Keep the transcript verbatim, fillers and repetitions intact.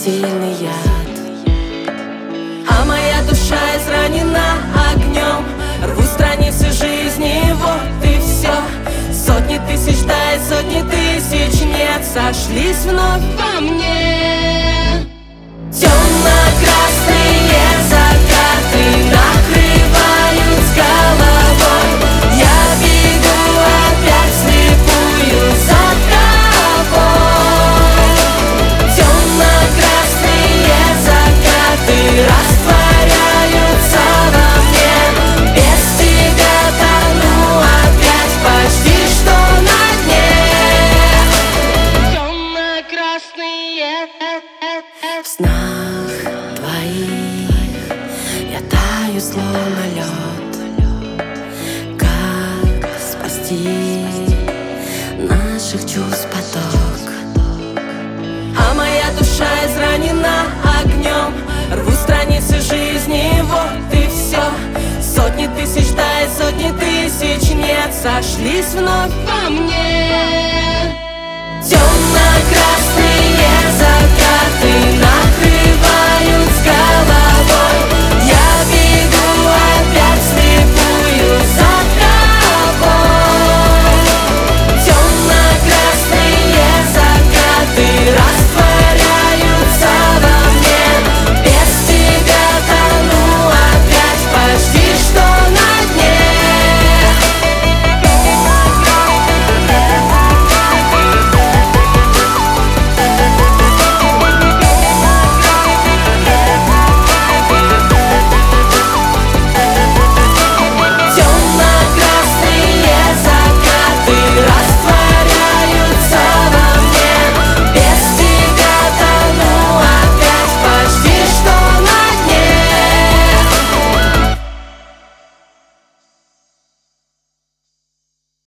смертельный яд. А моя душа изранена огнем, рву страницы жизни, вот и все. Сотни тысяч да и сотни тысяч нет сошлись вновь во мне. Темно-красные закаты накрывают с головой. Я бегу опять вслепую за тобой. Темно-красные закаты растворяются во мне. Без тебя тону опять почти что на дне. Темно-красные. В снах твоих я таю словно лед. Как спасти наших чувств поток? А моя душа изранена огнем, рву страницы жизни, вот и все. Сотни тысяч да и сотни тысяч нет сошлись вновь во мне. Темно-красные закаты